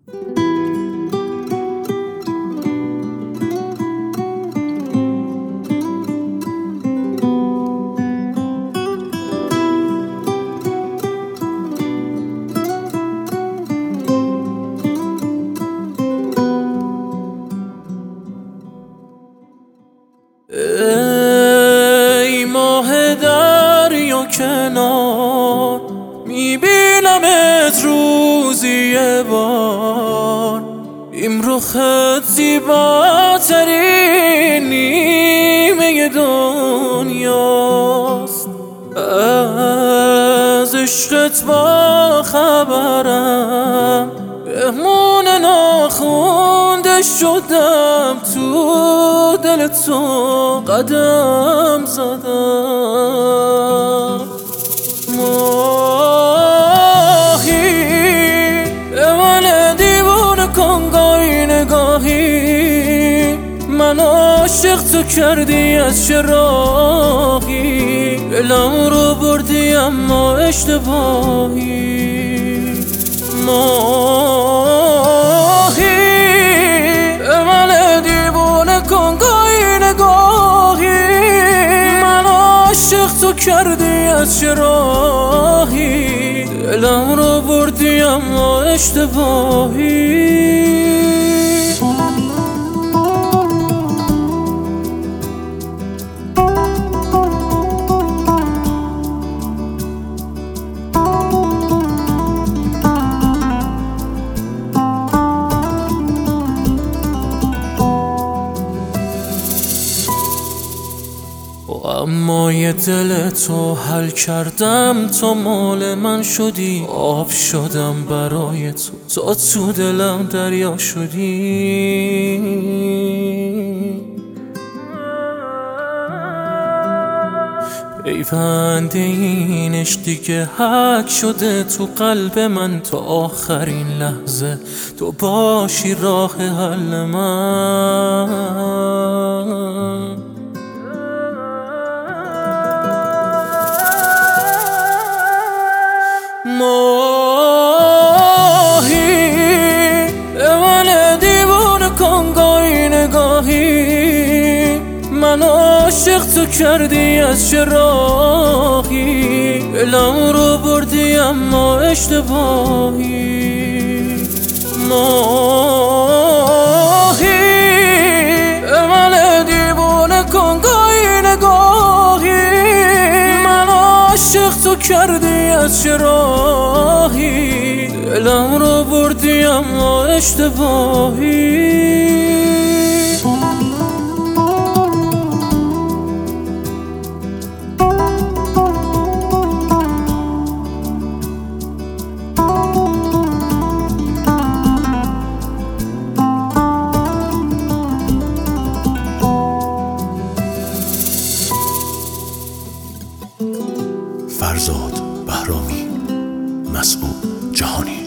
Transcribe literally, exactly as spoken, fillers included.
ای ماه دریا کنار، میبینمت روزی یه بار. این رخت زیباترین نیمه دنیاست. از عشقت با خبرم، مهمون ناخونده شدم، تو دل تو قدم زدم. ماهی به من دیوونه کن گاهی نگاهی، من عاشق تو کردی از چه راهی، دلم رو بردی اما اشتباهی. ماهی به من دیوونه کن گاهی نگاهی، من عاشق تو کردی از چه راهی، دلم رو بردی اما اشتباهی. اما یه دل تو حل کردم، تو مال من شدی، آب شدم برای تو، تو تو دلم دریا شدی. پیوند این عشقی که حک شده تو قلب من، تا آخرین لحظه تو باشی راه حل من. ماهی به من دیوونه کن گاهی نگاهی، من عاشق تو کردی از چه راهی، دلم رو بردی اما اشتباهی. ماهی به من دیوونه کن گاهی نگاهی، من عاشق تو کردی از چه راهی، دلم رو بردی اما اشتباهی. فرزاد بهرامی، مسعود جهانی.